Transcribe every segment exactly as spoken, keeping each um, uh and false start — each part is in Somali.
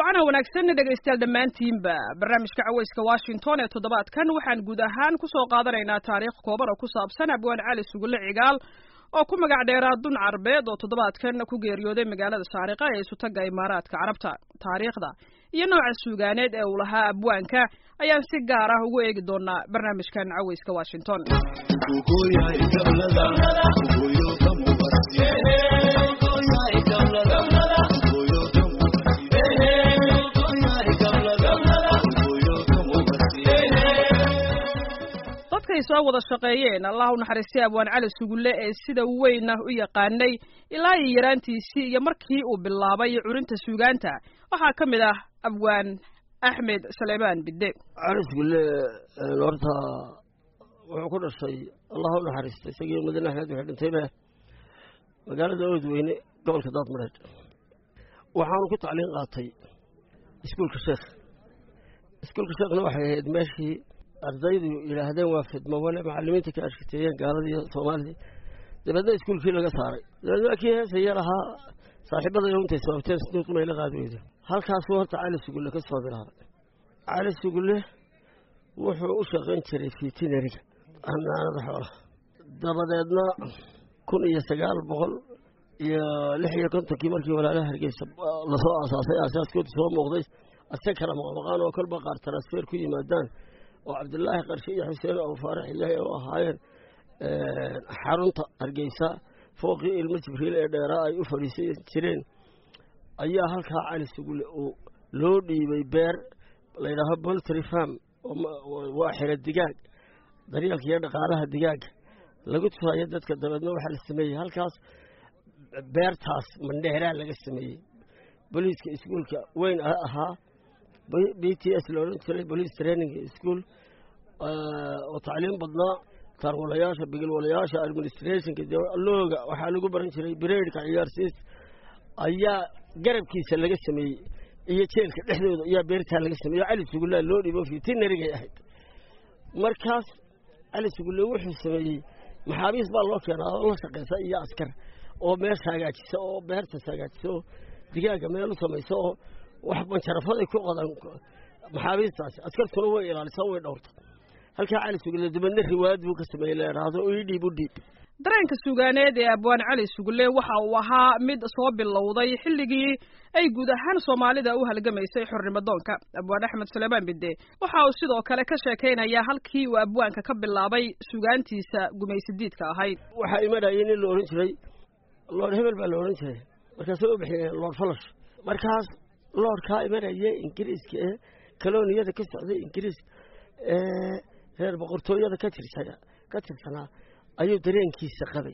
وعنا ونكسن dhegeystayaal dhammaantiinba barnaamijka cawayska Washington ee toddobaadkan waxaan guud ahaan ku soo qaadanaynaa taariikh kooban oo ku saabsan Abwaan Cali Sugulle Cigaal oo ku magac dheeraa Dun Carbeed oo toddobaadkan ku geeriyooday magaalada Saariqa ee Sutaga Imaaraadka Carabta. Taariikhda iyo nooca suugaaneed ee uu lahaa abwaanka ayaan si gaar ah ugu eegi doonaa barnaamijkan cawayska Washington. soo wada shaqeeyeen Allah u naxariistay Abwaan Cali Sugulle ee sida weyn u yaqaanay ilaa yaraantiisii iyo markii uu bilaabay curinta suugaanta waxa kamid ah Abwaan Axmed Saleeman Bidde. Cali Sugulle horta wuxuu ku dhashay Allah u naxariistay isagii Madiina Axmed wuxuu dhintay magaalada Oodweyne gobolka Daadmareed. waxaan ku tacliin qaatay iskuulka Sheekh iskuulka Sheekhna waxay ahayd meeshii ardaydu ilaahdeen waa fidmo wala macallimiinta ka ashkateeyeen gaaladii Soomaaliya dabadna iskuulkii laga saaray dabadna kii heesaya lahaa saaxiibada intay sababteen sidoo kuma ila qaadayeen halkaas horta Cali Sugulle ka soo bilaabay. Cali Sugulle wuxuu u shaqayn jiray fitinariga anaanada xoolaha dabadeedna kun iyo sagaal boqol iyo lix iyo konton markii walaalaha Hargeysa la soo aasaasay aasaaskooda soo muuqday asakara maqaan oo kolba qaar transfer ku yimaadaan oo Cabdullaahi Qarshe iyo Xuseen oo Faarax Ilaahay oo ahaayeen xarunta Hargeysa fooqii ilmo Jibriil ee dheeraa ay u fadhiisay jireen ayaa halka Cali Sugulle oo loo dhiibay beer la yiraahdo poultry farm oo waa xirad digaag daryeelka iyo dhaqaalaha digaaga lagu tusaayo dadka dabadna waxa la sameeyay halkaas beertaas mandheeraa laga sameeyay booliiska iskuulka weyn ahaa B T S looran jiray police training school oo tacliin badnaa tarwalayaasha bigilwalayaasha administrationka looga waxa lagu baran jiray bireedka ciyaarsiis ayaa garabkiisa laga sameeyay iyo jeelka dhexdooda ayaa beerta laga sameeyay Cali Sugulle loo dhibo fitinariga ahayd. markaas Cali Sugulle wuxuu sameeyay maxaabiis baa loo keenaa oo la shaqeeyay iyo askar oo meel saagaajisa oo beerta saagaajisa digaaga meel u sameeyso wax banjarafada ku qadan maxaabiistaas askartuna way ilaalisaa way dhowrto halka Cali Sugulle dibadna riwaayad buu ka sameeyay leeraado oo idib u dib. dareenka suugaaneed ee Abwaan Cali Sugulle waxa uu ahaa mid soo bilowday xilligii ay guud ahaan Soomaalida u halgamaysay xornimadoonka. Abwaan Axmed Saleeman Bidde waxa uu sidoo kale ka sheekeynayaa halkii uu abwaanka ka bilaabay suugaantiisa gumaysidiidka ahayd. waxa imanayay in la oran jiray Lord Hebel baa la oran jiray markaas uu bixiyay Lord Falash markaas Lord ka imanayay Ingiriiska ee koloniyada ka socday Ingiriis ee reer boqortooyada ka tirsan ka tirsanaa ayuu dareenkiisa qabay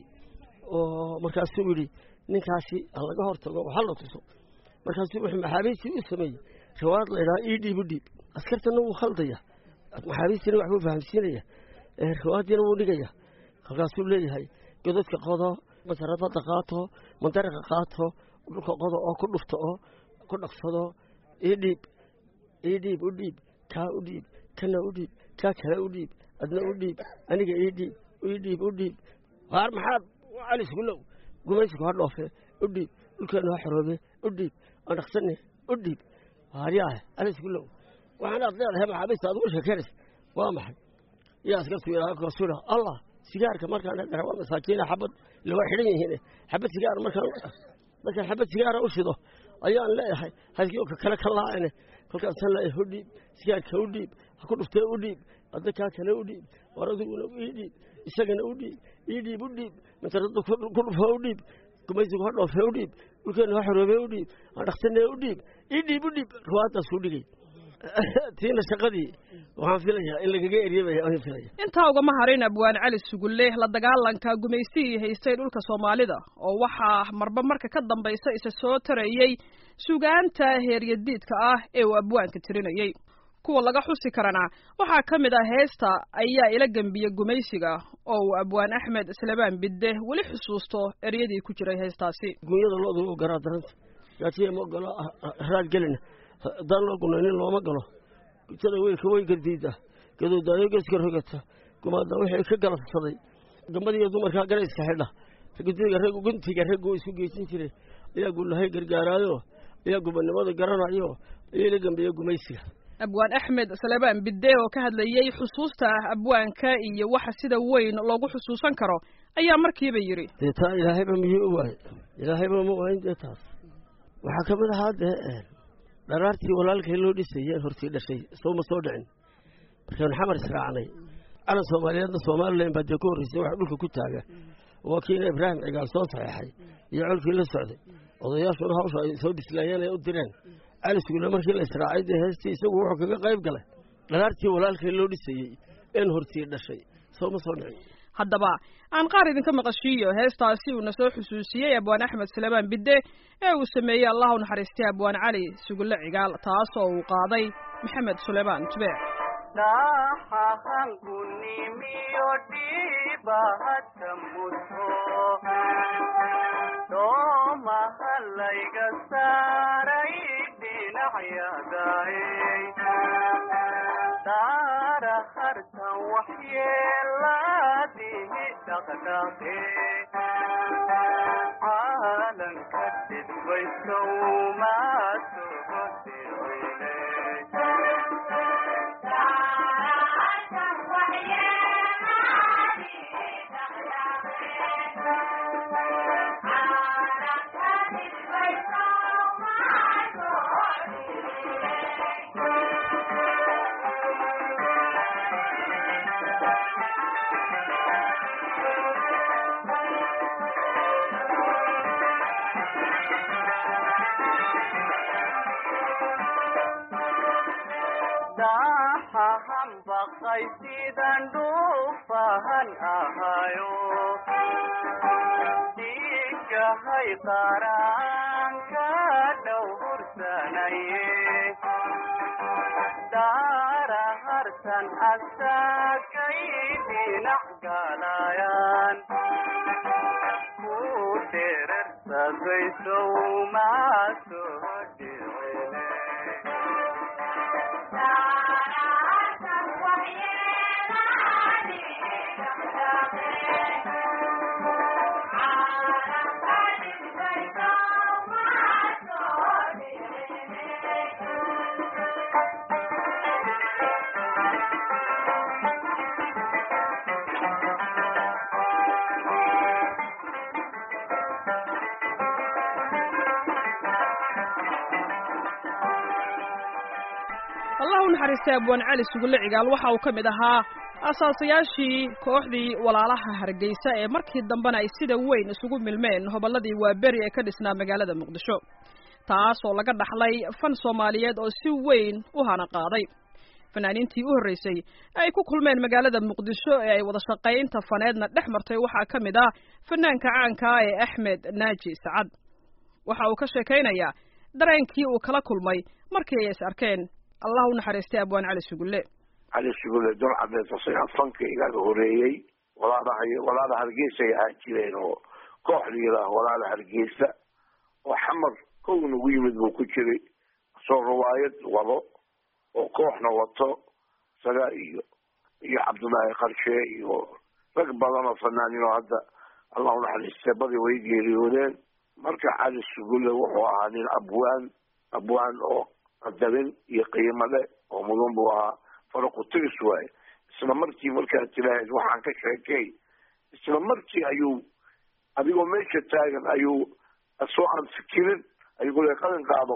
oo markaas uu yiri ninkaasi laga hortago waxa la tuso markaas wuxuu maxaabiisi u sameeyay jawaad leeyahay idib u dib askartana uu khaldaya maxaabiisina wax uu fahamsiinaya ee jawaadina uu dhigaya halkaas uu leeyahay godadka qodo masarada dhaqaato mandariqa qaato dhulka qodo oo ku dhufto oo ku dhaqsado idib idib u dib ka u dib kana u dib ka kala u dib adna u dib aniga idib idib u dib waar maxaad Cali Sugulle gumaysiga ha dhoofe u dib dhulkeena ha xoroobe u dib aan dhaqsanay u dib haariyaha Cali Sugulle waxaan aad leedahay maxaabiista aad u sheekays waa maxay yaa askartu ilaa ka soo Allah sigaarka markaan darawa masaakiina xabad loo xiran yihiin xabad sigaar markaan markaan xabad sigaar u shido ayaan leeyahay halkii ka kala kalaayeen kolkaas la u dib sigaarka u dib ha ku dhuftay u dib adda ka kale u dib waraduna u dib isagana u dib idib u dib matarada ku dhufo u dib gumaysiga ha dhoofe u dib dhulkeena ha xoroobe u dib aan dhaqsanay u dib idib u dib ruwaada soo dhigay tiina shaqadii waxaan filayaa in laga eryay aan filayaa inta uga maharin Abwaan Cali Sugulle la dagaalanka gumaysiga haystay dhulka Soomaalida oo waxa marba marka ka dambaysa isa soo tarayay suugaanta heeryadiidka ah ee uu abwaanka tirinayay. kuwa laga xusi karana waxa kamid ah heesta ayaa ila gambiye gumaysiga oo uu Abwaan Axmed Saleeman Bidde wali xusuusto eryadii ku jiray heestaasi. gooyada loodu u garaadaran yaatiye ma galo raad galina dan loo gunayn looma galo jada weelka way gardiida gadoodayo geeska rogata kumaada wixii ka galafsaday gambadii dumarka garayska xidha gudiga rag guntiga rag uu isu geeysan jiray ayaa gulahay gargaaraayo iyo gobonnimada garanayo iyo la dambeeya gumaysiga. abwaan axmed salebaan bidde oo ka hadlayay xusuusta abwaanka iyo waxa sida weyn loogu xusuusan karo ayaa markiiba yiri deeta ilaahayba miyuu u waayay ilaahayba ma waayin deetaas waxa ka mid ahaa dee dharaartii walaalkay loo dhisayay hortii dhashay soo ma soo dhicin markaan xamar israacnay calan Soomaaliyeedna Soomaaliland baa ku horeysay wax dhulka ku taaga oo kiina Ibraahim cigaal soo saxeexay iyo colkii la socday odayaashu hawsha ay soo dhislaayeen ay u direen alisku markii la israacay de heestii isagu wuxuu kaga qayb galay dhalaartii walaalkay loo dhisayay in hortii dhashay soo ma soo dhicin haddaba aan qaar idinka maqashiyo heestaasi uu nasoo xusuusiyay abwaan axmed salebaan bidde ee uu sameeyey allah u naxariistay abwaan cali sugulle cigaal taas oo uu qaaday maxamed suleymaan tubeec dahahan kunimiyo dhibahata muto doomahalayga saaray dhinacyadahay daara hartan waxyeeladihi dhaqdhaqe caalanka dhidbaysowmaasuhodeweyne dahahan baqay sidan dhuufahan ahayo dhigahay qaranka dhow hursanaye daara hartan asagay dhinac galayaan ku dherarsadaysow maasoo dhicine الله naxariistay abwaan cali sugulle cigaal waxa uu kamid ahaa asaasayaashii kooxdii walaalaha Hargeysa ee markii dambana ay sida weyn isugu milmeen hoballadii Waaberi ee ka dhisnaa magaalada Muqdisho taas oo laga dhaxlay fan Soomaaliyeed oo si weyn u hana qaaday fanaaniintii u horeysay ay ku kulmeen magaalada Muqdisho ee ay wada shaqaynta faneedna dhex martay waxa kamid ah fanaanka caanka ah ee Axmed Naaji Sacad waxa uu ka sheekaynayaa dareenkii uu kala kulmay markii ay is arkeen الله ونحرستي أبوان علي سجولة علي سجولة دور عبد التصيح فنك إلى هوريي ولا ده ولا ده هرجيسة يأتيين وكحلي له ولا ده هرجيسة وحمر كون ويمد وكشري صار رواية وضع وكحنا وطا سلائي يا عبد الله قرشي ورقب لنا فنانين هذا الله ونحرستي بدي ويجي ريولين مركع علي سجولة وهو عن الأبوان أبوان أو الدبل يقيم له ومضم بها فرق الترسوي استمرتي مركز تلاهي وحن كشكي استمرتي أيو أبيو ماشي تاجن أيو السوء عن سكين أيو يقول لك قلن قاضو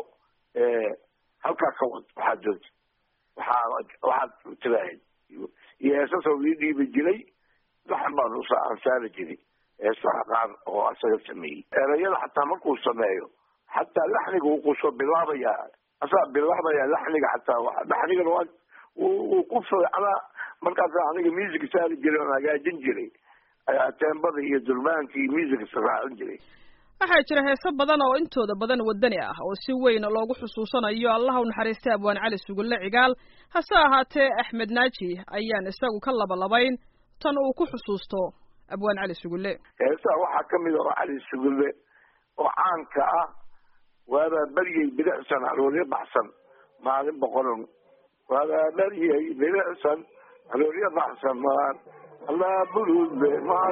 هل كاكوت وحدد وحد وحد تلاهي يا أساسا ويدي بالجلي لحمر وصا عن سارجني يسمع قار هو أساسا سمي رجال حتى مركو سمايو حتى لحنك وقصو بالله يعني أصاب باللحظة يا لحنك حتى لحنك الوقت وقف على مركز لحنك ميزك سهل جري أنا قاعد جنجري تنبضي هي ظلمان في ميزك سرع جري waxaa jira heeso badan oo intooda badan wadani ah oo si weyn loogu xusuusanayo Allah u naxariistay abwaan cali sugulle cigaal hase ahaatee Axmed Naaji ayaan isagu ka laba labayn tan uu ku xusuusto abwaan cali sugulle heesa waxa kamid ah cali sugulle oo caanka ah وهذا بري بلعسن على ولي بحسن ما عندهم بقولهم وهذا بري بلعسن على ولي بحسن ما الله بلوز بمان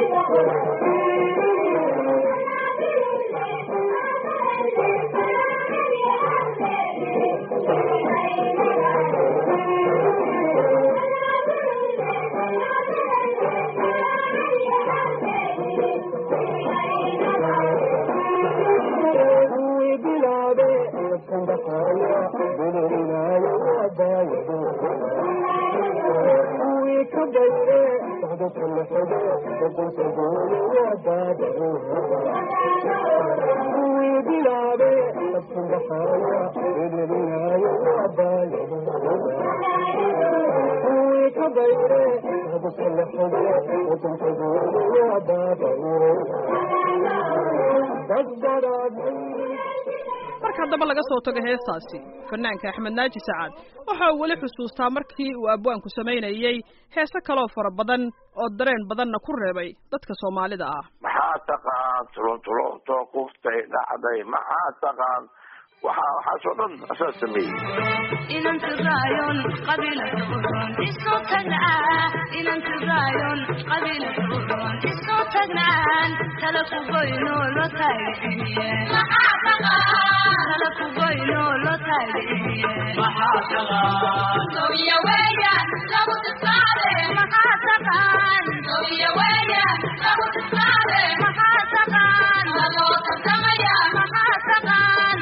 marka haddaba laga soo tago heestaasi fanaanka axmed naaji sacaad waxa uu weli xusuustaa markii uu abwaanku samaynayey heese kaloo fara badan oo dareen badanna ku reebay dadka soomaalida ah. maxaa taqaan turuntulunto kuftay dhacday maxaa taqaan waxaa waxaasoo dhan asaa sameeyey inanti raayon qabiilaturon isoo tagnaa inanti raayon qabiilaturon isoo tagnaan tala ku goyno lo taaginiye maxaa taqaan tala ku goyno lo taaginiye maxaa taqaan sooya weeyaan lagu tisaale maxaa taqaan sooya weeyaan lagu tisaale maxaa taqaan lagoo tartamaya maxaa taqaan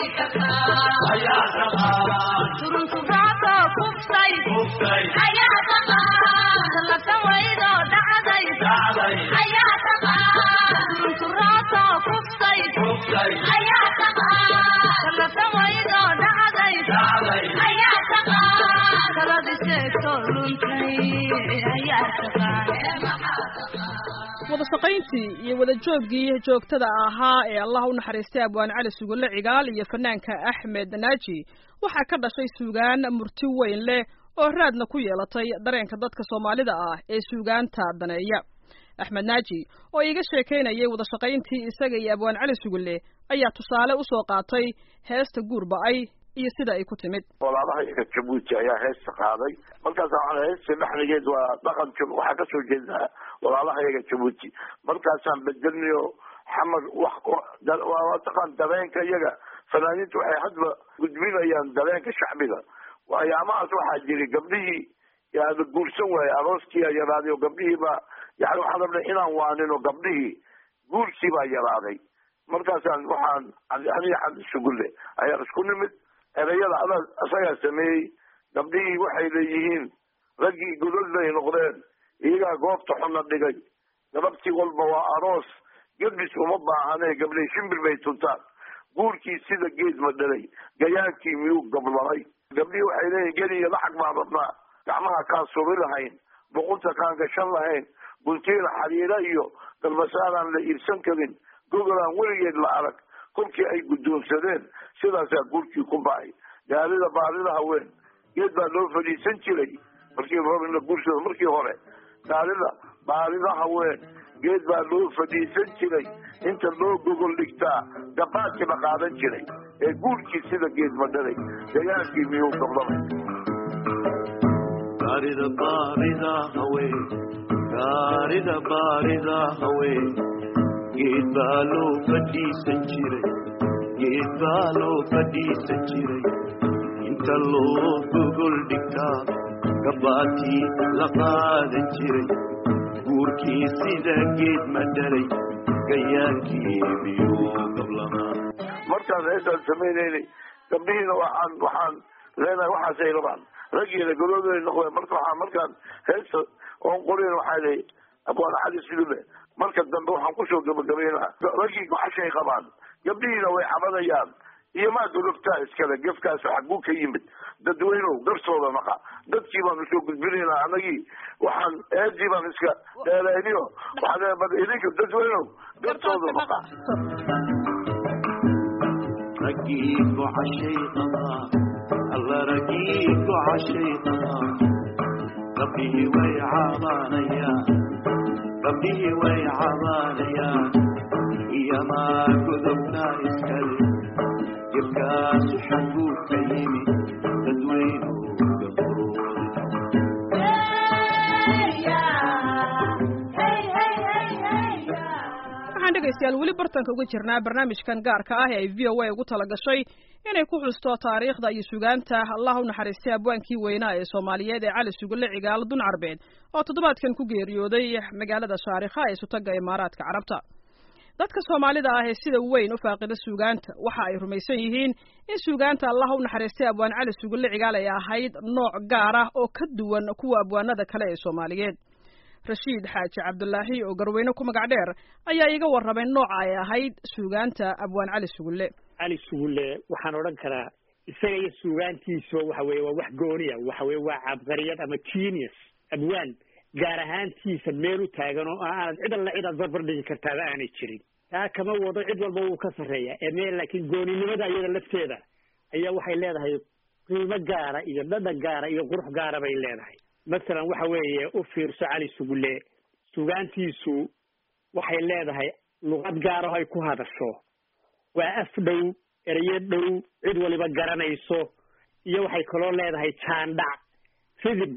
ayaa taqaan turunturaato kuftay kuftay ayaa taqaan talatan waydo dhacday dhacday ayaa taqaan turunturaato kuftay kuftay ayaa taqaan talatan waydo dhacday dhacday ayaa taqaan taladi sheegto luntay ayaa taqaan wada shaqayntii iyo wada joogii joogtada ahaa ee Allah u naxariistay abwaan cali sugulle cigaal iyo fanaanka axmed naaji waxaa ka dhashay suugaan murti weyn leh oo raadna ku yeelatay dareenka dadka Soomaalida ah ee suugaanta daneeya. axmed naaji oo iga sheekeynayay wada shaqayntii isaga iyo abwaan cali sugulle ayaa tusaale u soo qaatay heesta guurba'ay iyo sida ay ku timid. walaalaha iga Jabuuti ayaa heesta qaaday markaas aan heesta dhaxligeed waa dhaqan waxa ka soo jeedaa walaalaha iga Jabuuti markaas aan bedelniyo xamar wax waa taqaan dareenka iyaga fanaaniintu waxay hadba gudbinayaan dareenka shacbiga waxyaamahaas waxaa jiray gabdhihii yaa guursan waayay arooskii ayaa yaraaday oo gabdhihii baa yani waxaan rabnay inaan waanino gabdhihii guurkii baa yaraaday markaasaan waxaan aniga xad sugulle ayaan isku nimid erayada ada asagaa sameeyey gabdhihii waxay leeyihiin raggii gudol bay noqdeen iyagaa goobta xuna dhigay gababtii walba waa aroos gebdis uma baahane gabdhay shimbir bay tuntaan guurkii sida geed ma dhalay gayaankii miyuu gablamay gabdhihii waxay leeyihin geliya lacag baan rabnaa gacmaha kaan subi lahayn boqunta kaan gashan lahayn guntiina xariira iyo galbasaaraan la iibsan karin gogolaan weligeed la arag kolkii ay guddoonsadeen sidaasaa guurkii ku ba'ay gaalida baarida haween geed baa loo fadhiisan jiray markii rab in la guursado markii hore gaalida baarida haween geed baa loo fadhiisan jiray inta loo gogol dhigtaa gabaadkii la qaadan jiray ee guurkii sida geed ma dhalay dagaalkii miyuu gablamay gaarida baarida haween gaarida baarida haween geed baa loo fadhiisan jiray geed baa loo fadhiisan jiray inta loo gogol dhigtaa gabaadkii la qaadan jiray guurkii sida geed ma dhalay gayaankii miyuu gablamaa markaan heestaan samaynaynay gabdhihiina waxaan waxaan leenahay waxaasay rabaan raggiina golooday noqdeen marka waxaa markaan heesta oon qorin waxaa leey abwaan cali sugulle marka dambe waxaan kusoo gabagabaynaa raggii goxashay qabaan gabdhihiina way cabanayaan iyo maa gologtaa iskale gefkaas xaguu ka yimid dadweynow gartooda naqa dadkii baanu soo gudbinaynaa anagii waxaan eedii baan iska dheerayniyo waxaan leeyahay bal idinka dadweynow gartooda naqa raggii gocashay qabaa alla raggii gocashay qabaa gabdhihii way cabanayaan gabdhihii way cabanayaan iyamaa godobtaa iskale gefkaasu xaguu ka yimid dadweynow gabdhooda waxaan dhegaystayaal weli bartanka uga jirnaa barnaamijkan gaarka ah ee ay v o a ugu tala gashay inay ku xusto taariikhda iyo sugaanta allah u naxariistay abwaankii weynaa ee soomaaliyeed ee cali sugulle cigaal dun carbeed oo toddobaadkan ku geeriyooday magaalada shaarikha ee sutaga imaaraadka carabta dadka soomaalida ah ee sida weyn u faaqida suugaanta waxa ay rumaysan yihiin in suugaanta allah u naxariistay abwaan cali sugulle cigaal ay ahayd nooc gaar ah oo ka duwan kuwa abwaanada kale ee soomaaliyeed rashiid xaaji cabdulaahi oo garweyne ku magac dheer ayaa iga warramay nooca ay ahayd suugaanta abwaan cali sugulle cali sugulle waxaan odhan karaa isaga iyo suugaantiisa waxa weeye waa wax gooniya waxa weeye waa cabqariyad ama genius abwaan gaar ahaantiisa meel u taagan oo aanad cid alla cidaad barbar dhigi kartaaba aanay jirin taa kama wado cid walba wuu ka sarreeya ee meel laakiin gooninimada iyada lafteeda ayaa waxay leedahay qiimo gaara iyo dhadhan gaara iyo qurux gaara bay leedahay masalan waxa weeye u fiirso cali sugulle sugaantiisu waxay leedahay luqad gaaraho ay ku hadasho waa af dhow ereyo dhow cid waliba garanayso iyo waxay kaloo leedahay jaandhac ridib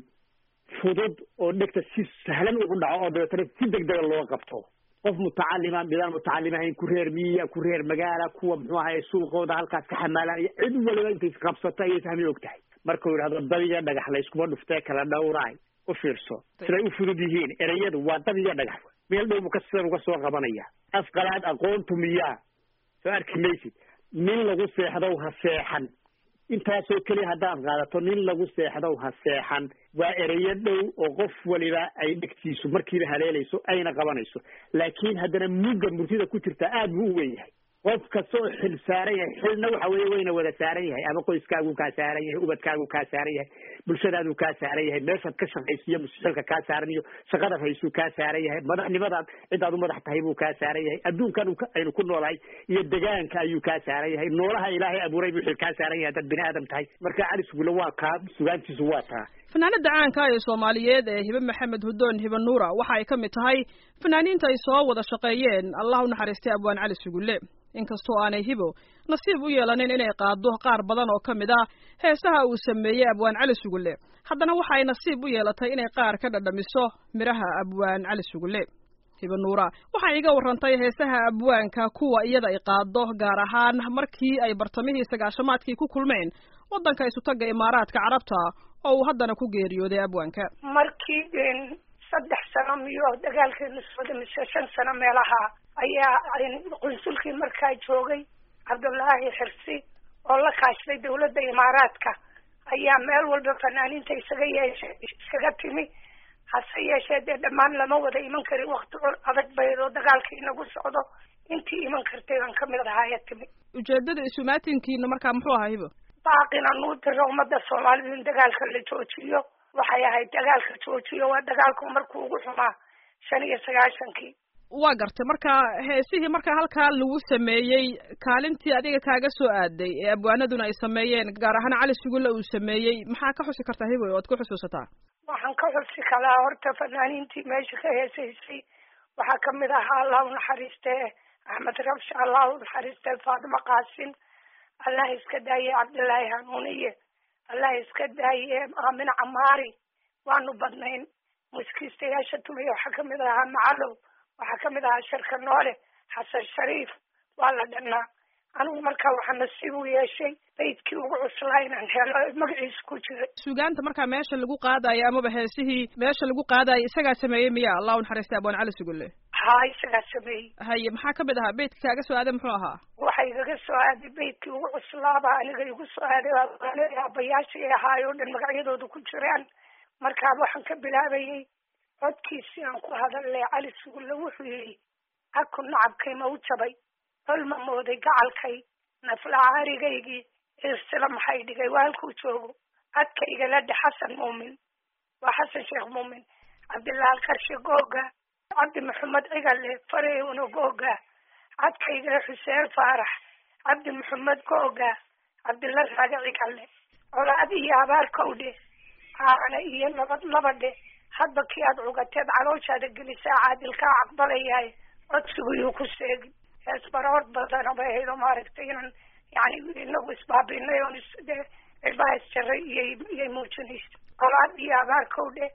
fudud oo dhegta si sahlan ugu dhaco oo dabeetana si degdega loo qabto qof mutacalima midaan mutacallim ahayn ku reer miyiga ku reer magaala kuwa muxuu ahaye suuqooda halkaas ka xamaalanaya cid waliba intay qabsato ayay fahmi og tahay markuu yidhahdo dabiga dhagax layskuma dhuftee kala dhowraay u fiirso siday u fudud yihiin ereyadu waa dabiga dhagax meel dhow buu ka sidan uga soo qabanaya afqalaad aqoontu miyaa soo arki maysid nin lagu seexdow ha seexan intaasoo keliya haddaad qaadato nin lagu seexdow ha seexan waa ereyo dhow oo qof waliba ay dhegtiisu markiiba haleelayso ayna qabanayso laakiin haddana mugga murtida ku jirta aad buu u weyn yahay qof kasta oo xil saaran yahay xilna waxa weeye wayna wada saaran yahay ama qoyskaagu kaa saaran yahay ubadkaagu kaa saaran yahay bulshadaadu kaa saaran yahay meeshaad ka shaqaysiiyo mustaqbalka kaa saaran iyo shaqadaad haysuu kaa saaran yahay madaxnimadaad cidaad u madax tahay buu kaa saaran yahay adduunkan aynu ku noolahay iyo degaanka ayuu kaa saaran yahay noolaha ilaahay abuuray buu xil kaa saaran yahay haddaad bini aadam tahay marka cali sugulle waa kaa sugaantiisu waa taa fanaanada caanka ee soomaaliyeed ee hibe maxamed hudoon hibe nuura waxa ay ka mid tahay fanaaniinta ay soo wada shaqeeyeen allah u naxariistay abwaan cali sugulle inkastoo aanay hibo nasiib u yeelanin inay qaado qaar badan oo ka mid ah heesaha uu sameeyey abwaan cali sugulle haddana waxa ay nasiib u yeelatay inay qaar ka dhadhamiso midhaha abwaan cali sugulle hibe nuura waxay iga warrantay heesaha abwaanka kuwa iyada ay qaado gaar ahaan markii ay bartamihii sagaashamaadkii ku kulmeen waddanka isutaga imaaraadka carabta oo uu haddana ku geeriyooday abwaanka markii saddex sano miyo dagaalkeenu socda mise shan sano meelaha ayaa qunsulkii markaa joogay cabdullaahi xirsi oo la kaashtay dawladda imaaraadka ayaa meel walba fanaaniinta isaga yeeshay iskaga timi hase yeeshee dee dhammaan lama wada iman karin wakti adag baydoo dagaalkii inagu socdo intii iman kartay baan kamid ahaaya timi ujeedada isumaatinkiina markaa muxuu ahaa hibo baaqina nuu diro ummadda soomaalida in dagaalka la joojiyo waxay ahayd dagaalka joojiyo waa dagaalku markuu ugu xumaa shan iyo sagaashankii waa gartay marka heesihii markaa halkaa lagu sameeyey kaalintii adiga kaaga soo aaday ee abwaanaduna ay sameeyeen gaar ahaan cali sugulle uu sameeyey maxaa ka xusi kartaa hiboy oad ku xusuusataa waxaan ka xusi kalaa horta fanaaniintii meesha ka heesaysay waxaa kamid ahaa allah u naxariistee axmed rabsha allah u naxariistee faatimo qaasin allah iska daaye cabdillaahi hanuuniye allah iska daaye aamina camaari waanu badnayn muskiistayaasha tumaya waxaa kamid ahaa macalow waxaa kamid ahaa sharka noole xasan shariif waa la dhannaa anigu markaa waxaa nasiib u yeeshay baydkii ugu cuslaa inaan helo magaciisa ku jira sugaanta markaa meesha lagu qaadayo amaba heesihii meesha lagu qaadayo isagaa sameeyey miya allah u naxariistay abwaan cali sugulle haa isagaa sameeyey haye maxaa kamid ahaa beydka kaaga soo aaday muxuu ahaa waxa igaga soo aaday baydkii ugu cuslaaba aniga igu soo aaday aabayaashii ay ahaay oo dhan magacyadooda ku jiraan markaa waxaan ka bilaabayay codkiisii aan ku hadalay cali sugulle wuxuu yidhi aku nacabkay ma u jabay colma mooday gacalkay naflacaarigaygii irsila maxay dhigay waa halkuu joogo cadkaygala dhe xasan muumin waa xasan sheekh muumin cabdillaal karshe googa cabdi maxamed cigale farewno googa cadkaygala xuseen faarax cabdi maxamed googa cabdilla raage cigale colaad iyo abaarkowdhe caana iyo nabad labadhe hadba kii aad cugateed calooshaada gelisaa caadilkaa caqbalayahay codsigu yuu ku seegin hees baroor badana bay ahayd oo maaragtay inaan yani inagu isbaabinay oon isde ilbaha isjaray iyay iyay muujinaysa colaad iyo abaarkowdhe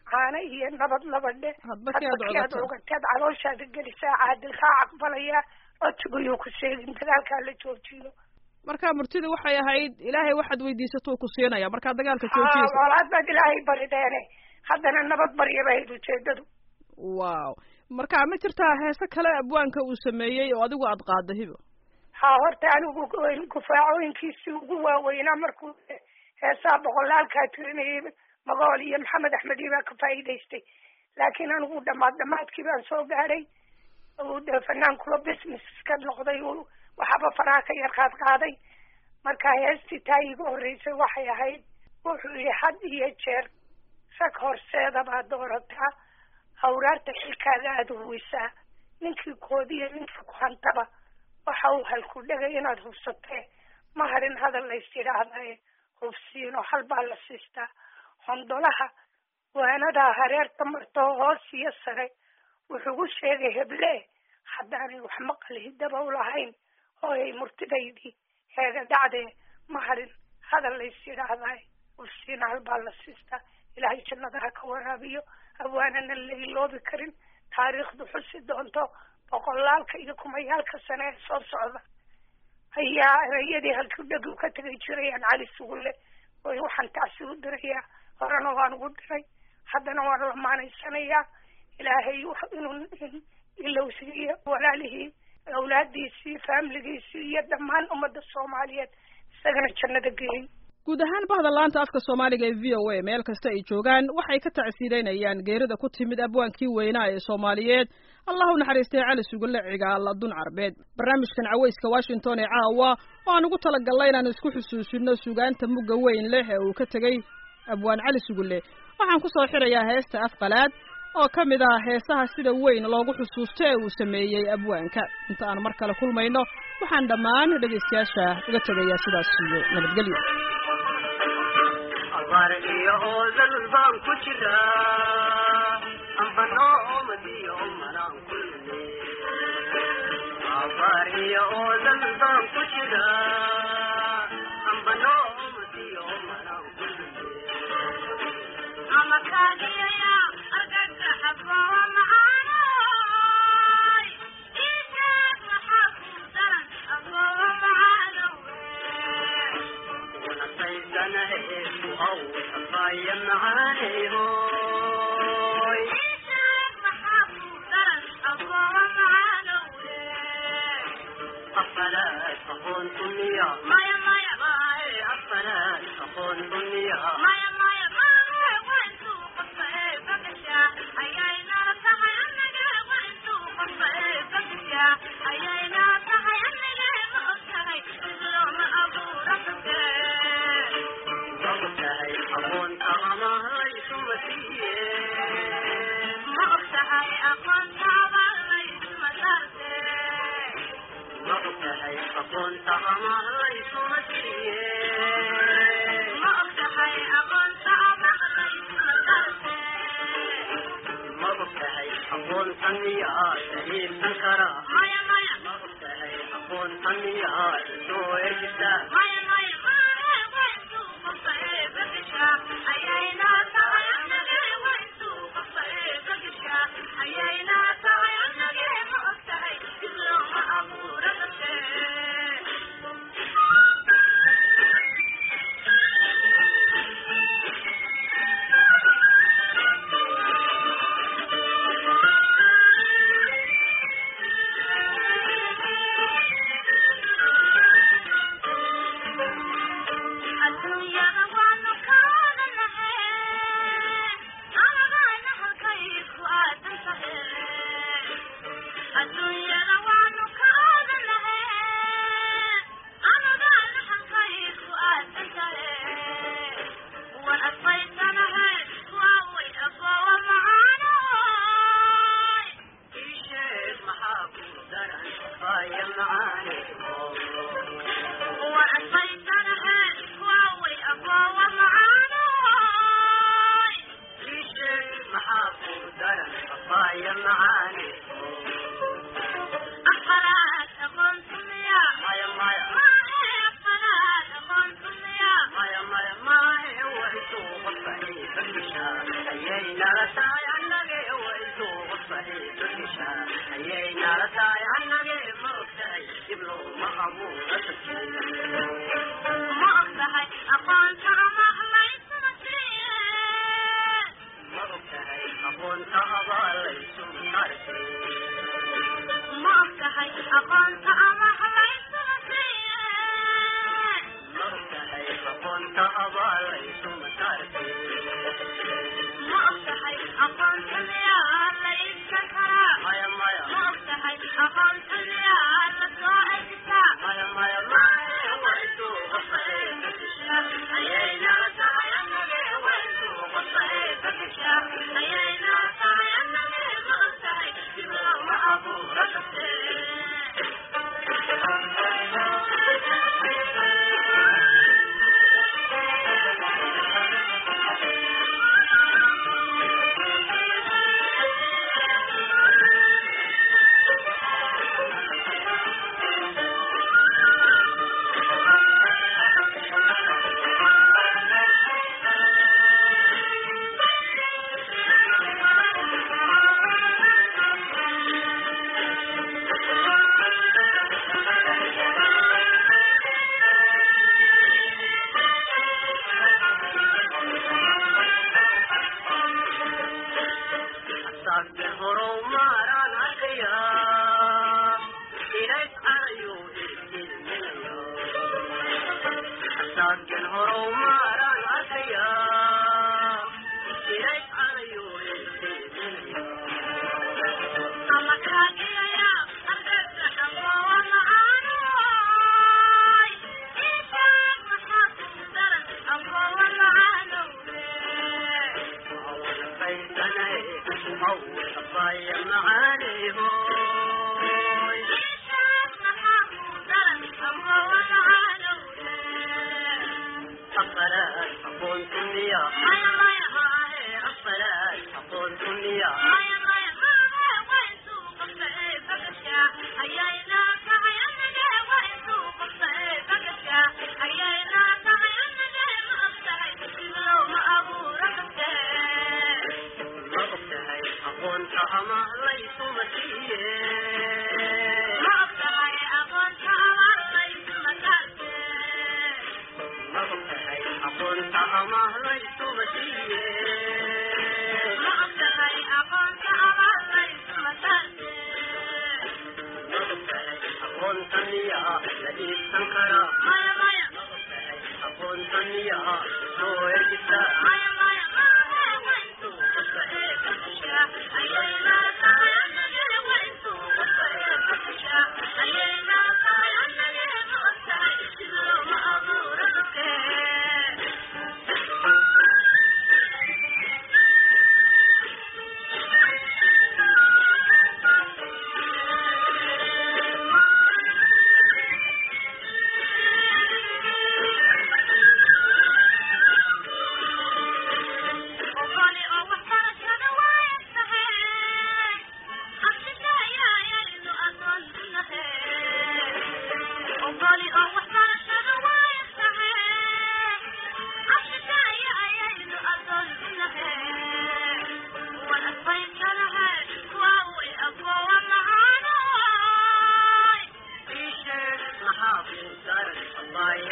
caano iyo nabad labadhe hadba kii aad aad ogateed calooshaada gelisaa caadil kaa aqbalaya codsigayuu ku sheegin dagaalkaa la joojiyo marka murtida waxay ahayd ilaahay waxaad weydiisatuu ku siinaya markaa dagaalka joojiyeysa walaad baad ilaahay barideene haddana nabad barya bahayd ujeedadu wow marka ma jirtaa heese kale abwaanka uu sameeyey oo adigu aad qaada hibo ha horta anigu gufaacooyinkiisii ugu waaweynaa markuu heesaa boqolaalkaa tirinayay magool iyo maxamed axmedi baa ka faa'iidaystay laakiin anigu dhamaad dhamaadkii baan soo gaadhay de fanaankula business ka noqday waxaaba faraha ka yar qaad qaaday marka heestii taa iiga horreysay waxay ahayd wuxuu yihi had iyo jeer rag horseeda baad doorataa hawraarta xilkaaga aada huwisaa ninkii koodiya ninka ku hantaba waxa uu halku dhegay inaad hubsatee ma harin hadal lays yidhaahdae hubsiino hal baa la siistaa hondolaha waanadaa hareerta martoo hoos iyo sare wuxuugu sheegay heble haddaanay wax maqal hidaba ulahayn hooyay murtidaydii heega dhacdee ma harin hadal lays yidhaahdae hubsiino hal baa la siistaa ilaahay jannadaha ka waraabiyo abwaanana la iloobi karin taariikhdu xusi doonto boqolaalka iyo kumayaalka sane ee soo socda ayaa erayadii halkii dhegi ka tegay jirayaan cali sugulle way waxaan tacsi u dirayaa horena waan ugu diray haddana waan lamaanaysanayaa ilaahay inuu ilowsiiyo walaalihii awlaadiisii faamiligiisii iyo dhammaan ummadda soomaaliyeed isagana jannada geeyey guud ahaan bahda laanta afka soomaaliga ee v o a meel kasta ay joogaan waxay ka tacsiideynayaan geerida ku timid abwaankii weynaa ee soomaaliyeed allah u naxariistay cali sugulle cigaal adun carbeed barnaamijkan cawayska washington ee caawa oo aan ugu talagalnay inaan isku xusuusino sugaanta mugga weyn leh ee uu ka tegey abwaan cali sugulle waxaan ku soo xirayaa heesta afqalaad oo ka mid ah heesaha sida weyn loogu xusuusto ee uu sameeyey abwaanka inta aan mar kale kulmayno waxaan dhammaan dhegaystayaasha uga tegayaa sidaas iyo nabadgelyo iyo oodal baan ku jiraa amba noomadiyo manaan kulme abaar iyo oodal baan ku jiraa amba noomadiyo manaan kulme ama kaagiyaya argagga xaboo macaanoy iisaad maxaa ku daran aboo macaanowe wanasaysan heesu aw يا معاني هوي إيشك محافظا أبوه معانا أفلات أخون دنيا مايا مايا مايا أفلات أخون دنيا مايا مايا مايا وانتو قصة بكشا أيينا صحي أنك وانتو قصة بكشا أيينا صحي أنك مؤسهي إذلوم أبو رفضي أقول أغمى ليس مسيح ما أفتحي أقول أغمى ليس مسارتي ما أفتحي أقول أغمى ليس مسيح ما أفتحي أقول أغمى ليس مسارتي ما أفتحي أقول أني شهيد أنكرا مايا مايا ما أفتحي أقول أني سوء جدا مايا مايا أيينا صحي أنك وانتو قصة بكشا أيينا صحي أنك مؤسهي إذلوم أبو رفضي أيينا Bye.